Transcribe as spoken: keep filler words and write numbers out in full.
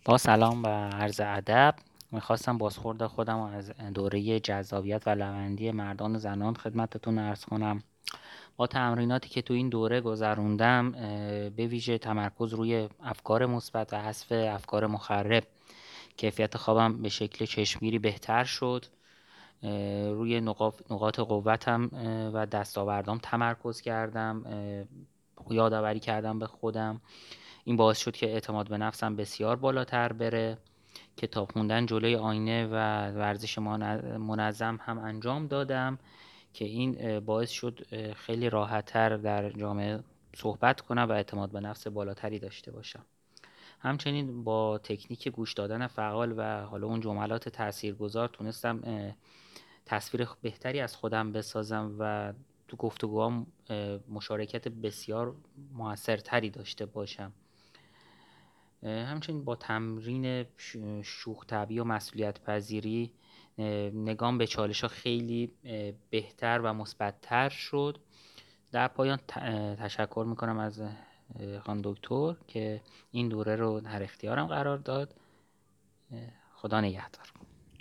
با سلام و عرض ادب. میخواستم بازخورد خودم رو از دوره جذابیت و لوندی مردان و زنان خدمتتون عرض کنم. با تمریناتی که تو این دوره گذروندم، به ویژه تمرکز روی افکار مثبت و حذف افکار مخرب، کیفیت خوابم به شکل چشمگیری بهتر شد. روی نقاط قوتم و دستاوردام تمرکز کردم، یادآوری کردم به خودم. این باعث شد که اعتماد به نفسم بسیار بالاتر بره. کتاب خوندن جلوی آینه و ورزش منظم هم انجام دادم که این باعث شد خیلی راحت‌تر در جامعه صحبت کنم و اعتماد به نفس بالاتری داشته باشم. همچنین با تکنیک گوش دادن فعال و حالا اون جملات تاثیرگذار تونستم تصویر بهتری از خودم بسازم و تو گفتگوام مشارکت بسیار موثرتری داشته باشم. همچنین با تمرین شوخ طبعی و مسئولیت پذیری نگام به چالش ها خیلی بهتر و مثبت‌تر شد. در پایان تشکر میکنم از خانم دکتر که این دوره رو در اختیارم قرار داد. خدا نگهدار.